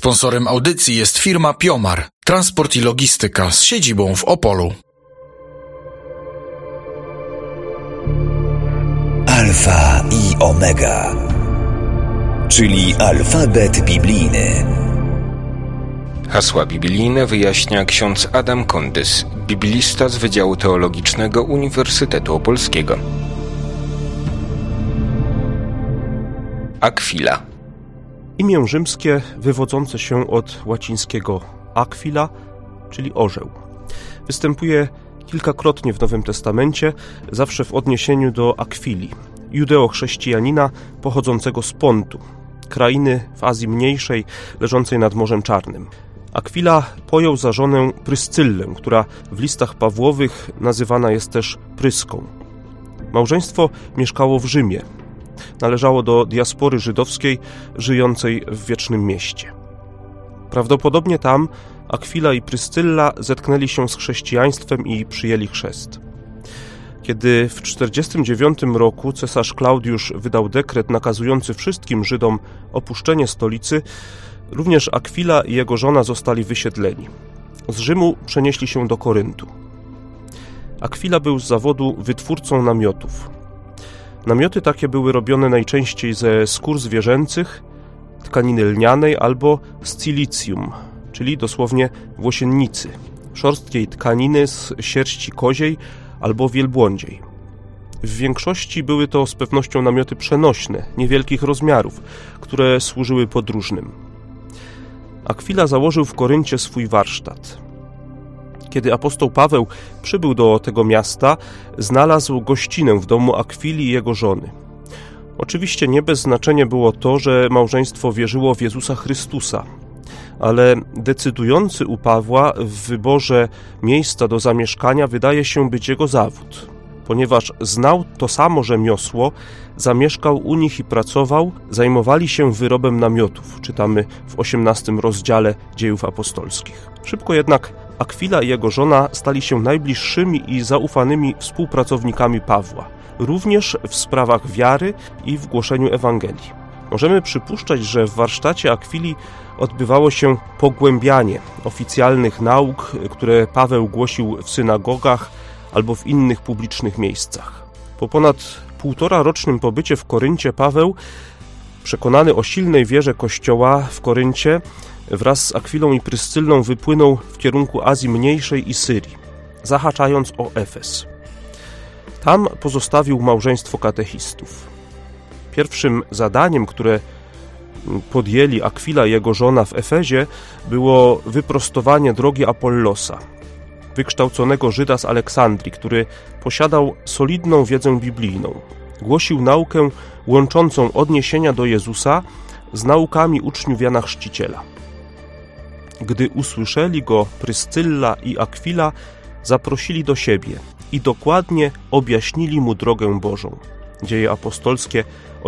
Sponsorem audycji jest firma Piomar, transport i logistyka z siedzibą w Opolu. Alfa i Omega, czyli alfabet biblijny. Hasła biblijne wyjaśnia ksiądz Adam Kondys, biblista z Wydziału Teologicznego Uniwersytetu Opolskiego. Akwila. Imię rzymskie wywodzące się od łacińskiego aquila, czyli orzeł. Występuje kilkakrotnie w Nowym Testamencie, zawsze w odniesieniu do Akwili, judeo-chrześcijanina pochodzącego z Pontu, krainy w Azji Mniejszej, leżącej nad Morzem Czarnym. Akwila pojął za żonę Pryscyllę, która w listach Pawłowych nazywana jest też Pryską. Małżeństwo mieszkało w Rzymie. Należało do diaspory żydowskiej żyjącej w Wiecznym Mieście. Prawdopodobnie tam Akwila i Pryscylla zetknęli się z chrześcijaństwem i przyjęli chrzest. Kiedy w 49 roku cesarz Klaudiusz wydał dekret nakazujący wszystkim Żydom opuszczenie stolicy, również Akwila i jego żona zostali wysiedleni. Z Rzymu przenieśli się do Koryntu. Akwila był z zawodu wytwórcą namiotów. Namioty takie były robione najczęściej ze skór zwierzęcych, tkaniny lnianej albo z cilicium, czyli dosłownie włosiennicy, szorstkiej tkaniny z sierści koziej albo wielbłądziej. W większości były to z pewnością namioty przenośne, niewielkich rozmiarów, które służyły podróżnym. Akwila założył w Koryncie swój warsztat. Kiedy apostoł Paweł przybył do tego miasta, znalazł gościnę w domu Akwili i jego żony. Oczywiście nie bez znaczenia było to, że małżeństwo wierzyło w Jezusa Chrystusa, ale decydujący u Pawła w wyborze miejsca do zamieszkania wydaje się być jego zawód. Ponieważ znał to samo rzemiosło, zamieszkał u nich i pracował, zajmowali się wyrobem namiotów, czytamy w 18 rozdziale Dziejów Apostolskich. Szybko jednak Akwila i jego żona stali się najbliższymi i zaufanymi współpracownikami Pawła, również w sprawach wiary i w głoszeniu Ewangelii. Możemy przypuszczać, że w warsztacie Akwili odbywało się pogłębianie oficjalnych nauk, które Paweł głosił w synagogach albo w innych publicznych miejscach. Po ponad 1,5-rocznym pobycie w Koryncie Paweł, przekonany o silnej wierze Kościoła w Koryncie, wraz z Akwilą i Pryscyllą wypłynął w kierunku Azji Mniejszej i Syrii, zahaczając o Efes. Tam pozostawił małżeństwo katechistów. Pierwszym zadaniem, które podjęli Akwila i jego żona w Efezie, było wyprostowanie drogi Apollosa, wykształconego Żyda z Aleksandrii, który posiadał solidną wiedzę biblijną. Głosił naukę łączącą odniesienia do Jezusa z naukami uczniów Jana Chrzciciela. Gdy usłyszeli go Pryscylla i Akwila, zaprosili do siebie i dokładnie objaśnili mu drogę Bożą. Dzieje apostolskie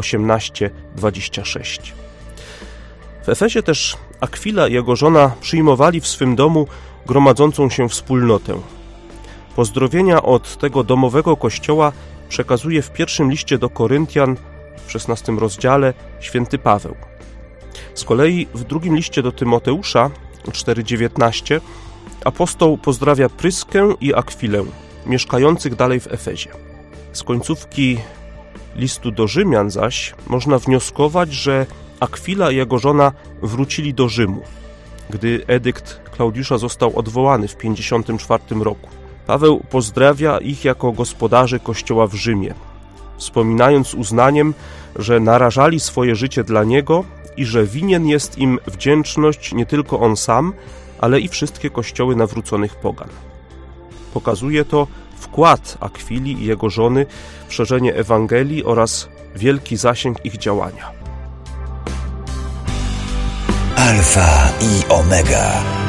18:26. W Efezie też Akwila i jego żona przyjmowali w swym domu gromadzącą się wspólnotę. Pozdrowienia od tego domowego kościoła przekazuje w pierwszym liście do Koryntian w 16 rozdziale święty Paweł. Z kolei w drugim liście do Tymoteusza 4:19 apostoł pozdrawia Pryskę i Akwilę, mieszkających dalej w Efezie. Z końcówki listu do Rzymian zaś można wnioskować, że Akwila i jego żona wrócili do Rzymu, gdy edykt Klaudiusza został odwołany w 54 roku. Paweł pozdrawia ich jako gospodarzy Kościoła w Rzymie, wspominając z uznaniem, że narażali swoje życie dla niego i że winien jest im wdzięczność nie tylko on sam, ale i wszystkie kościoły nawróconych pogan. Pokazuje to wkład Akwili i jego żony w szerzenie Ewangelii oraz wielki zasięg ich działania. Alfa i Omega.